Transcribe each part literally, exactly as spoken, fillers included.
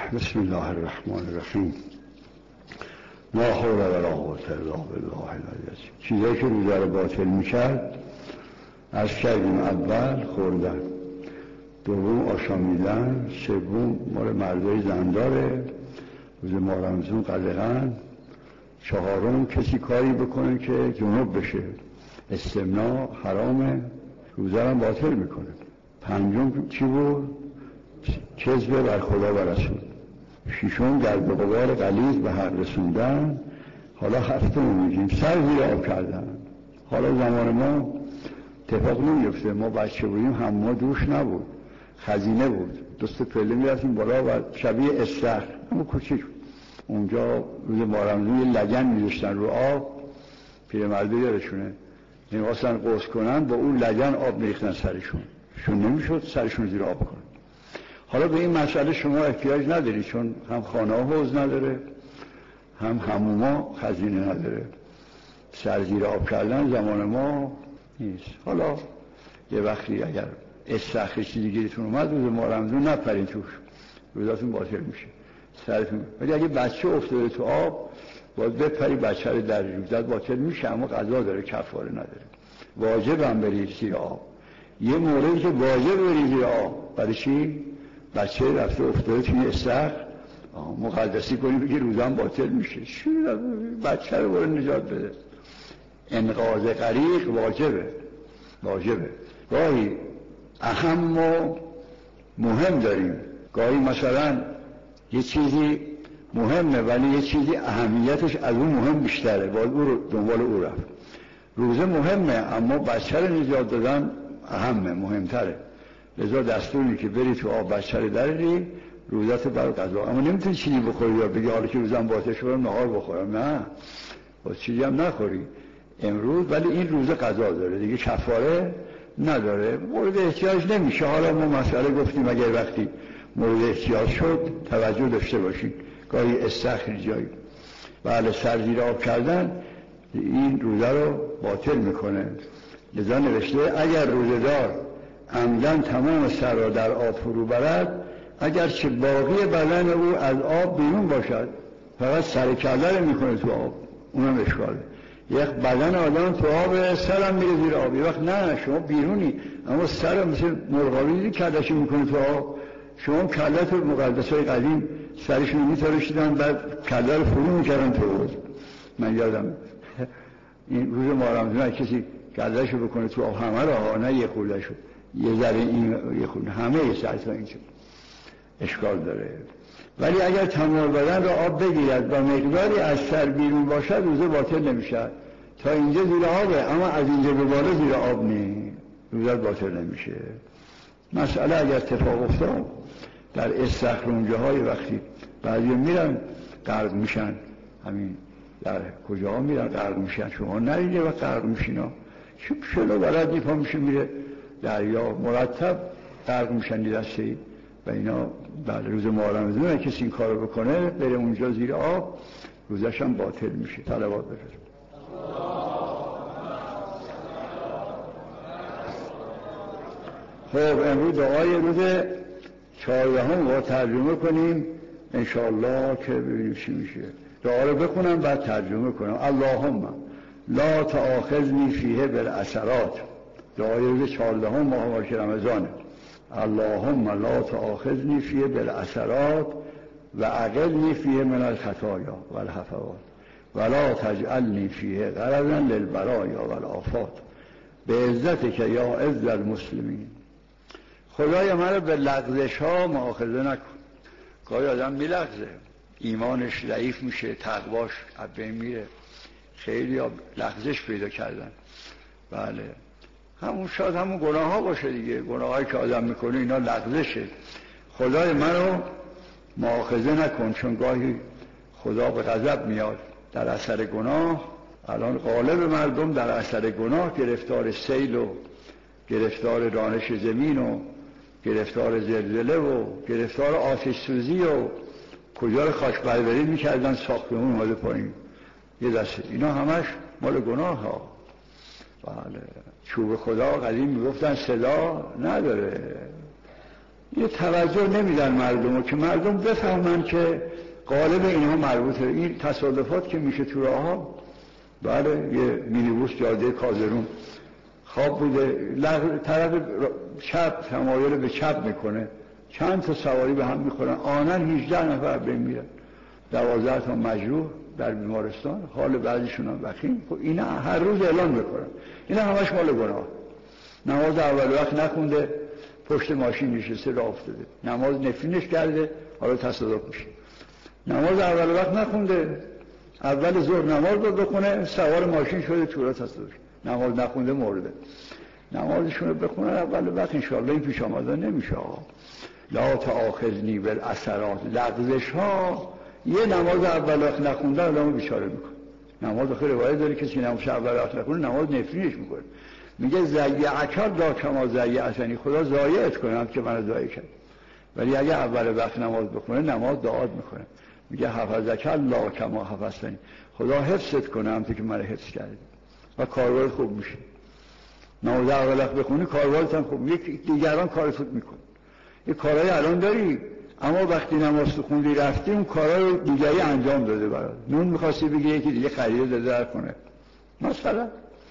بسم الله الرحمن الرحیم. لا حول ولا قوة الا بالله العلی العظیم. چیزایی که روزه رو باطل میکرد از کردیم: اول خوردن، دوم آشامیدن، سوم مال مردای زنداره، روز ماه رمضان قلقن، چهارم کسی کاری بکنه که جنوب بشه، استمناء حرامه، روزه رو باطل میکنه. پنجم چی بود؟ کذب بر خدا و رسول. ششم گرد و غبار غلیظ به حق رسوندن. حالا هفتم میگیم سر زیر آب کردن. حالا زمان ما اتفاق نمیفته، ما بچه بودیم حمام دوش نبود، خزینه بود، دست پله میرفتیم بالا و شبیه استخر اما کوچیک اونجا روز مارمزون یه لگن میذاشتن رو آب، پیرمرده یادشونه نمیخواستن قرص کنن با اون لگن آب میریختن سرشون، شون نمیشد سرشون زیر آب کنن. حالا به این مسئله شما احتیاج نداری، چون هم خانه ها حوض نداره، هم حموما خزینه نداره. سر زیر آب کردن زمان ما نیست. حالا یه وقتی اگر استخر چیزی گیرتون اومد روز ماه رمضان نپرین توش، روزاتون باطل میشه سرتون. ولی اگه بچه افتاده تو آب باید بپری بچه رو در روزت باطل میشه، اما قضا داره، کفاره نداره. واجب هم بری زیر آب. یه موردی که واجب بری زیر آب، برای چی؟ بچه رفته افتاده توی استخر، مقدسی کنی بگی روزم باطل میشه. بچه رو برای نجات بده. انقاذ غریق واجبه، واجبه. گاهی اهم و مهم داریم، گاهی مثلا یه چیزی مهمه ولی یه چیزی اهمیتش از اون مهم بیشتره، باید او رو دنبال او رفت. روزه مهمه اما بچه رو نجات دادن اهمه، مهمتره. لذا دستوری که بری تو آب بچه رو داری روزت بر قضا. اما نمیتونی چیزی بخوری یا بگی حالا که روزم باطل شدم نهار بخورم، نه، باید چیزی هم نخوری امروز، ولی این روز قضا داره دیگه، کفاره نداره، مورد احتیاج نمیشه. حالا ما مسئله گفتیم اگر وقتی مورد احتیاج شد توجه داشته باشید. گاهی استخر جایی بله سر زیر آب کردن این روزه رو باطل میکنه. لذا نوشته اگر روزه‌دار عمدن تمام سر را در آب فرو برد، اگر چه باقی بدن او از آب بیرون باشد، فقط سر کله رو میکنه تو آب، اونم اشکاله. یک بدن آدم تو آب، سرم میره زیر آب. یه وقت نه شما بیرونی اما سر مثل مرغابی کلهشو میکنه تو آب. شما کله تو مقدسای قدیم سرشون میتراشیدن بعد کله رو فرو میکردن تو آب. من یادم این روز ماه رمضان کسی کلهشو بکنه تو آب، همه را، نه یه خولهشو، یه ذره این یه خونه، همه یه سر تا اینجا اشکال داره. ولی اگر تمام بدن را آب بگیرد و مقداری از سر بیرون باشد روزه باطل نمیشه. تا اینجا زیر آبه اما از اینجا به بالا زیر آب نی، روزه باطل نمیشه. مسئله اگر اتفاق افتاد در استخر اونجاهای وقتی بعضی میرن غرق میشن، همین در کجا میرن غرق میشن، شما نریده و غرق میشین ها، شلو بلد نیپا میشه میره دریا، مرتب غرق میشن دسته و اینا. بعد روز ماه رمضان کسی این کارو بکنه بره اونجا زیر آب روزش هم باطل میشه. صلوات بفرست. خب امروز دعای روز چهاردهم رو ترجمه کنیم انشاءالله که ببینیم چی میشه. دعا رو بخونم بعد ترجمه کنم. اللهم لا تآخذنی فیه بالعثرات. دعای روز چهاردهم ماه مبارک رمضانه. اللهم لا تآخذنی فیه بالعثرات و عقلنی فیه من الخطایا و الهفوات ولا تجعلنی فیه غرضا للبرایا و الآفات بعزتک یا عز المسلمین. خدای من رو به لغزش ها مؤاخذه نکن. گاهی آدم میلغزه، ایمانش ضعیف میشه، تقواش از بین میره. خیلی لغزش پیدا کردن. بله همون شاید همون گناه ها باشه دیگه، گناه هایی که آدم میکنه اینا لغزشه. خدای منو مؤاخذه نکن، چون گاهی خدا به غضب میاد در اثر گناه. الان غالب مردم در اثر گناه گرفتار سیل و گرفتار دانش زمین و گرفتار زلزله و گرفتار آتش سوزی و کجا رو خاک برداری میکردن ساختمون اومده پایین یه دسته، اینا همش مال گناه ها. بله چوب خدا قدیم میگفتن صدا نداره، یه توجه نمیدن مردم که مردم بفهمن که قالب اینها مربوطه. این تصادفات که میشه تو راه ها، بله یه مینیبوس جاده کازرون خواب بوده، طرف چپ تمایل به چپ میکنه، چند تا سواری به هم میخورن، آنن هجده نفر بمیرن، دوازده تا مجروح در بیمارستان، حال بعضیشون هم وخیم. خب اینا هر روز اعلان میکنن، اینا همش مال گناه. نماز اول وقت نخونده، پشت ماشین نشسته راه افتاده، نماز نفرینش کرده، حالا تصادف میشه. نماز اول وقت نخونده، اول ظهر نماز رو بخونه، سوار ماشین شده تو راه تصادف، نماز نخونده مرده. نمازشون رو بخونن اول وقت، انشاءالله این پیش آمدن نمیشه. لا تآخذنی بالعثرات، لغزش ها یه نماز اول وقت نخونده آدمو بیچاره میکنه. نماز خیلی روایت داره کسی نماز اول وقت نخونه نماز نفرینش میکنه، میگه ضیعک لا کما ضیعتنی، خدا ضایعت کنه که منو ضایع کرد. ولی اگه اول وقت نماز بخونه نماز دعا میکنه، میگه حفظک الله کما حفظتنی، خدا حفظت کنه همونطور که منو حفظ کردی و کاربرت خوب میشه. نماز اول وقت بخونی کاربرت هم خوب، یک دیگران کارت میکنه. یه کارهای الان داری، اما وقتی نماز خوندی رفتی اون کارهای دیگری انجام داده برات. نون می‌خواستی بگی یکی دیگه خریده داده در کنه. مثلا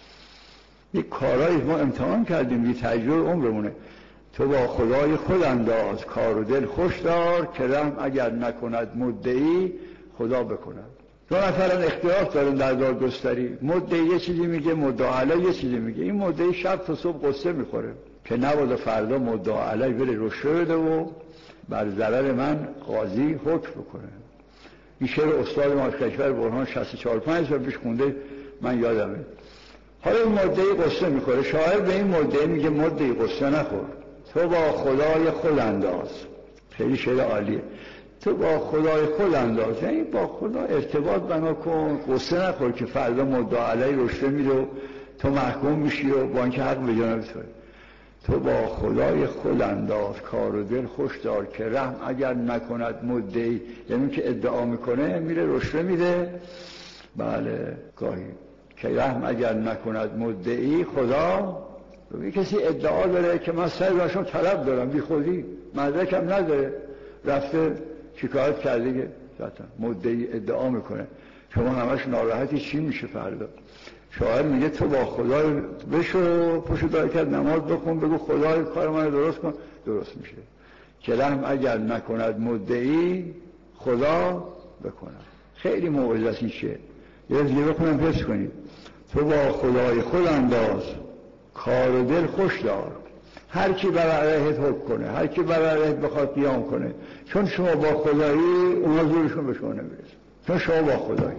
یک کارهای ما امتحان کردیم، بی تجربه عمرمونه. تو با خدای خود انداز، کار و دل خوش دار، که رحم اگر نکند مدعی خدا بکند. دو نفرن اختلاف دارن در دادگستری، مدعی یه چیزی میگه، مدعا علی یه چیزی میگه. این مدعی شب تا صبح قصه میخوره که نباید فردا مدعا علی بره رشوه بده و بر ضرر من قاضی حکم بکنه. این شعر استاد ما کشور برهان شصت و چهار پنج سال پیش خونده، من یادمه. حالا این مدعی قصه میخوره، شاعر به این مدعی میگه مدعی قصه نخور، تو با خدای خود انداز. خیلی شعر عالیه. تو با خدای خود انداز، یعنی با خدا ارتباط بنا کن، قصه نخور که فردا مدعا علی رشوه میده و تو محکوم میشی و با اینکه حق به جانب توئه. تو با خدای خود انداز، کار و دل خوش دار، که رحم اگر نکند مدعی، یعنی که ادعا میکنه میره رشوه میده. بله گاهی که رحم اگر نکند مدعی خدا. یه کسی ادعا داره که من سر باشم طلب دارم، بی خودی مدرکم نداره، رفته شکایت کرده که مدعی ادعا میکنه، شما همش ناراحتی چی میشه فردا؟ شاعر میگه تو با خدا بشو، پشت داری کرد نماز بخون، بگو خدای کار من درست کن، درست میشه. که رحم اگر نکند مدعی خدا بکند. خیلی موعظه است این شعر، یه دیگه بخونم حفظ کنید. تو با خدای خود انداز، کار و دل خوش دار، هر کی بر علیهت حکم کنه، هر کی بر علیهت بخواد قیام کنه، چون شما با خدایی اونا زورشون به شما نمیرسه، چون شما با خدایی.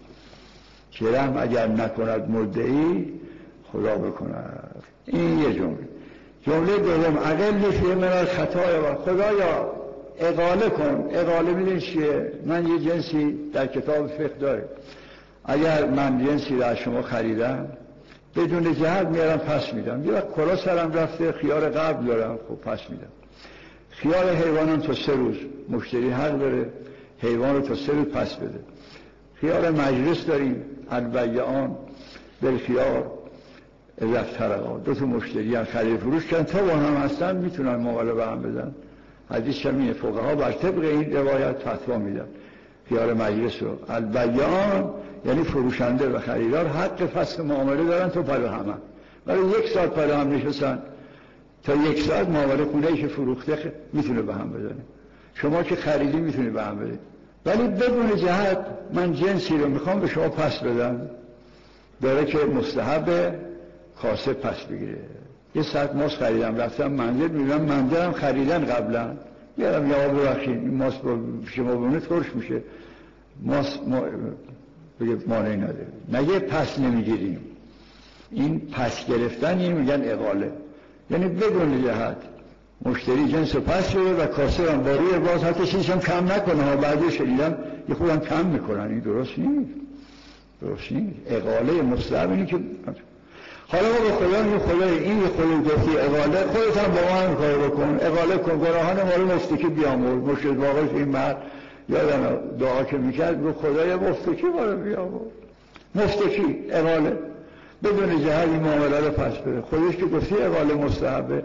که رحم اگر نکند مدعی خدا بکند. این یه جمله. جمله دوم، اقل فی من الخطایا و خدایا اقاله کن. اقاله میدونی چیه؟ من یه جنسی در کتاب فقه داره، اگر من جنسی را از شما خریدم بدون جهت میارم پس میدم. یه وقت کلا سرم رفته، خیار قبل دارم، خب پس میدم. خیار حیوانم تا سه روز مشتری حق داره حیوان رو تا سه روز پس بده. خیار مجلس داریم، البیعان بالخیار اذا افترقا، دو تا مشتری هم خرید فروش کردن، تا با هم هستن میتونن معامله به هم بدن. حدیث شمیه فقها بر طبق این روایت فتوا میدن. خیار مجلس رو البیعان یعنی فروشنده و خریدار حق فسخ معامله دارن تا پلو هم هم. ولی یک ساعت پلو هم نشستن، تا یک ساعت معامله خونه‌ای که فروخته خ... میتونه به هم بزنه. شما که خریدی میتونی به هم بده. ولی بدون جهت من جنسی رو میخوام به شما پس بدم، داره که مستحب کاسه پس بگیره. یه ساعت ماست خریدم، رفتم منزل، میبینم منزلم خریدن قبلا، میارم یا ببخشید این ماست با شما بمونه ترش میشه، ماست ما بگه مانعی نداره، نگه پس نمیگیریم. این پس گرفتن این میگن اقاله، یعنی بدون جهت مشتری جنس رو پس بده و کاسه هم با روی باز حتی چیزی هم کم نکنه ها. بعدی شدیدم یه خودم کم میکنن، این درست نیست، درست نیست. اقاله مستحب اینی که حالا ما به خدا این خدای این یه خدای گفتی اقاله، خودت هم با ما هم کار بکن، اقاله کن، گناهان ما رو مفتکی بیامور. مرشد واقعش این مرد یادم دعا که میکرد گفت خدای مفتکی ما رو بیامور، مفتکی اقاله بدون جهت این معامله رو پس بده. خودش که گفتی اقاله مستحبه،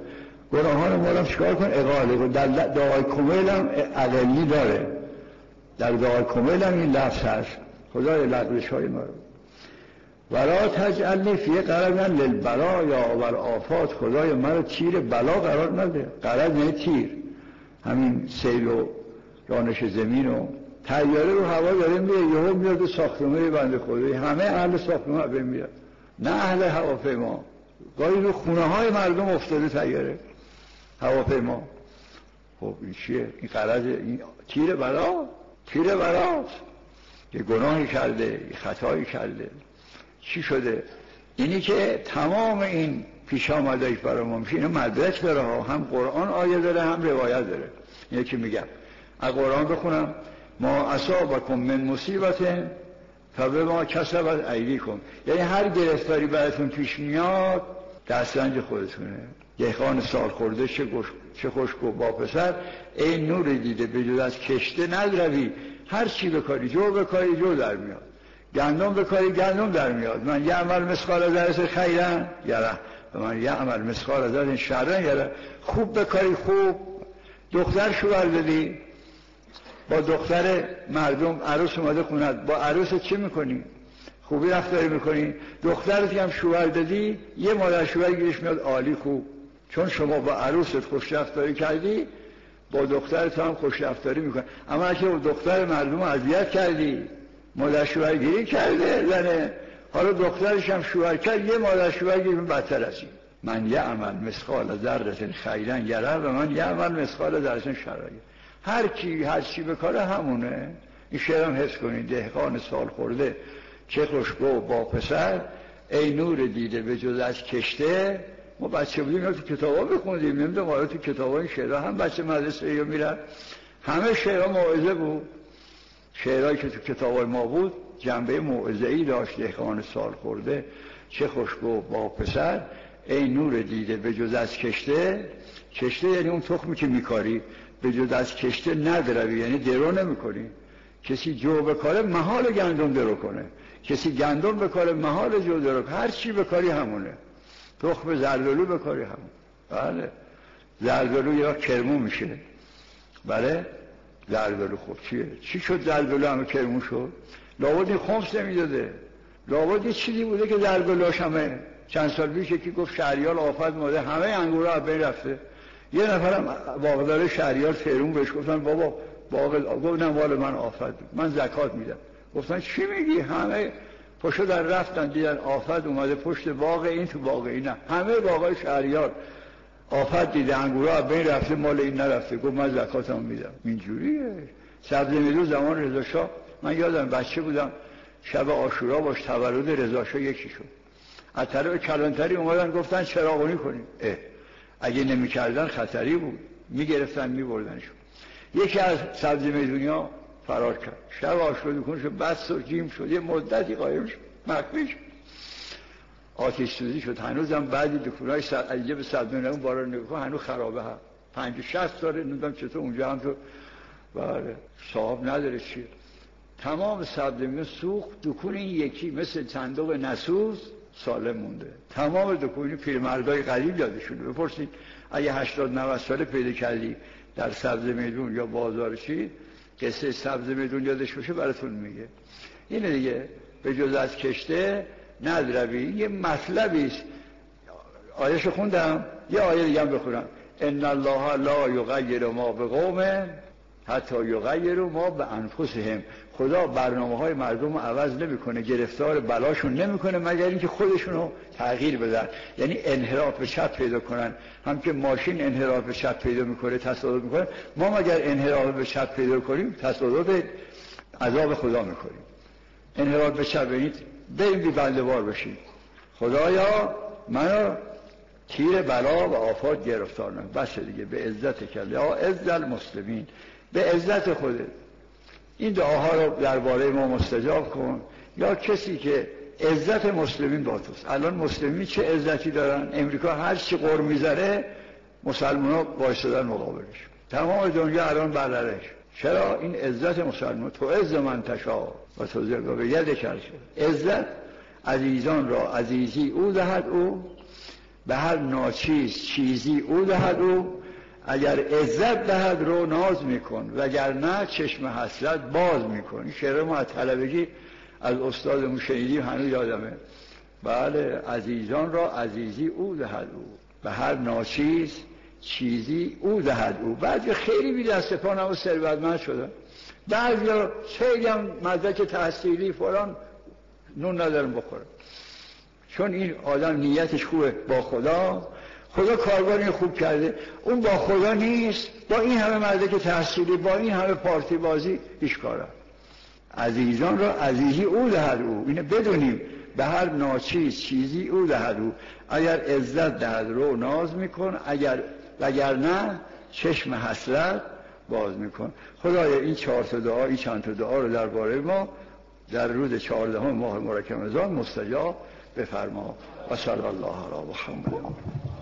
گناهان ما رو چیکار کن؟ اقاله کن. در دعای کمیل هم اقلی داره، در دعای کمیل هم این لفظ هست خدای لغزش های ما رو ولا تجعلنی فی قرضا للبلا یا اول آفات، خدای من رو تیر بلا قرار نده. قرض نه تیر، همین سیل و رانش زمین و طیاره رو هوا داره میره یهو میاد ساختمون بنده خدایی، همه اهل ساختمون به میاد، نه اهل هواپیما. گاهی رو خونه های مردم افتاده طیاره هواپیما. خب این چیه؟ این قرض، این تیر بلا، تیر بلاست. یه گناهی کرده، یه خطایی کرده، چی شده؟ اینی که تمام این پیش آمدهش برای ما میشه، اینو مدرک داره ها، هم قرآن آیه داره هم روایت داره. اینه که میگم از قرآن بخونم ما اصابکم من مصیبت فبما کسبت ایدیکم، یعنی هر گرفتاری براتون پیش میاد دسترنج خودتونه. دهقان سال خورده چه چه خشک و با پسر، ای نور دیده به جز از کشته ندروی، هر چی بکاری جو بکاری جو در میاد، گندم بکاری گندم در میاد. من یعمل مثقال ذره خیرا یره و من یعمل مثقال ذره شرا یره. خوب بکاری خوب. دختر شوهر بدی، با دختر مردم عروس اومده خونت، با عروس چی میکنی؟ خوبی رفتاری میکنی. دخترت هم شوهر دادی، یه مادر شوهر گیرش میاد عالی خوب، چون شما با عروست خوش رفتاری کردی با دخترت هم خوش رفتاری میکنی. اما اگه با دختر مردم اذیت کردی، مادر شوهر گیری کرده زنه، حالا دخترش هم شوهر کرد، یه مادر شوهر گیری بدتر از این. من یعمل مثقال ذره خیرا یره و من یعمل مثقال ذره شرا یره. هر کی هر چی بکاره همونه. این شعر هم حس کنید. دهقان سال خورده چه خوشگو با پسر، ای نور دیده به جز از کشته. ما بچه بودیم یا تو کتابا بخوندیم، نمیدونم حالا تو کتابا این شعرها هم بچه مدرسه یا میرن، همه شعرها موعظه بود. شعرهایی که تو کتابای ما بود جنبه موعظه‌ای داشت. دهقان سال خورده چه خوشگو با پسر، ای نور دیده به جز از کشته. کشته یعنی اون تخمی که میکاری، به جز از کشته ندروی، یعنی درو نمیکنی. کسی جو بکاره محال گندم درو کنه، کسی گندم بکاره محال جو درو کنه. هر چی بکاری همونه. تخم زردالو بکاری همون. بله زردالو یا کرمو میشه. بله زردالو. خب چیه؟ چی شد زردالو همه کرمو شد؟ لابد این خمس نمیداده، لابد یه چیزی بوده که زردالوش همه. چند سال پیش یکی گفت شهریار آفت ماده، همه انگورا از بین رفته. یه نفرم باغدار شهریار تهرون بهش گفتن بابا باغ، گفتم مال من آفت، من زکات میدم. گفتن چی میگی؟ همه پشت در رفتن دیدن آفت اومده پشت باغ این، تو باغ این نه. همه باغای شهریار آفت دیده، انگورا از بین رفته، مال این نرفته. گفت من زکاتم میدم. اینجوریه. سبزه میدو زمان رضا شاه، من یادم بچه بودم شب عاشورا باش تولد رضا شاه یکی شد، از طرف کلانتری اومدن گفتن چراغونی کنیم. اه اگه نمیکردن خطری بود، میگرفتن میبردنشون. یکی از سبزی میدونیا فرار کرد، شب عاشورا دکونش بس و جیم شد، یه مدتی قایم شد، مخفی شد، آتش سوزی شد. هنوزم بعضی دکونای عجیب به سبزی میدونیا بارا نگاه هنوز خرابه هم پنج و شصت ساله نمیدونم چطور اونجا هم تو بله صاحب نداره چیه. تمام سبزی میدون سوخت، دکون این یکی مثل صندوق نسوز سالم مونده. تمام دکونی پیرمردای قدیم یادشونه. بپرسید اگه هشتاد نود ساله پیدا کردی در سبزی میدون یا بازار چی قصه سبزی میدون یادش باشه براتون میگه. اینه دیگه. به جز از کشته ندروی. یه مطلبی است. آیه‌شو خوندم، یه آیه دیگه هم بخونم. ان الله لا یغیر ما بقوم حتی یغیروا ما بانفسهم. خدا برنامه‌های مردم رو عوض نمی‌کنه، گرفتار بلاشون نمی‌کنه مگر اینکه خودشون رو تغییر بدن، یعنی انحراف به چپ پیدا کنن. هم که ماشین انحراف به چپ پیدا می‌کنه، تصادف می‌کنه، ما مگر انحراف به چپ پیدا کنیم تصادف عذاب خدا می‌کنیم. انحراف به چپ یعنی بریم بی بنده‌وار بشیم. خدایا منو تیر بلا و آفات گرفتار نکن. بس دیگه. به عزت کله یا عز المسلمین، به عزت خودت این دعاها رو درباره ما مستجاب کن. یا کسی که عزت مسلمین با توست. الان مسلمین چه عزتی دارن؟ امریکا هر چی قر میذاره مسلمان ها بایستدن مقابلش. تمام دنیا الان برلرش. چرا؟ این عزت مسلمان. تو عز من تشا و تو ذل به ید کرد. عزت عزیزان را عزیزی او دهد او به هر ناچیز چیزی او دهد او، اگر عزت دهد رو ناز میکن، وگرنه چشم حسرت باز میکن. این شعر ما از طلبگی از استادمون شنیدیم، هنوز یادمه. بله، عزیزان را عزیزی او دهد او، به هر ناچیز چیزی او دهد او. بعضی خیلی بی دست پا نمو ثروتمند شدن، بعضی خیلی هم مدرک تحصیلی فلان نون ندارن بخورن، چون این آدم نیتش خوبه با خدا، خدا کاربار این خوب کرده، اون با خدا نیست، با این همه مدرک تحصیلی، با این همه پارتی بازی هیچ کاره. عزیزان را عزیزی او دهد او، اینه بدونیم، به هر ناچیز چیزی او دهد او، اگر عزت دهد رو ناز میکن، اگر وگرنه چشم حسرت باز میکن. خدایا این چهار تا دعا، این چند تا دعا رو درباره ما در روز چهاردهم ماه محرم رمضان مستجاب بفرما. و صلی الله علی محمد.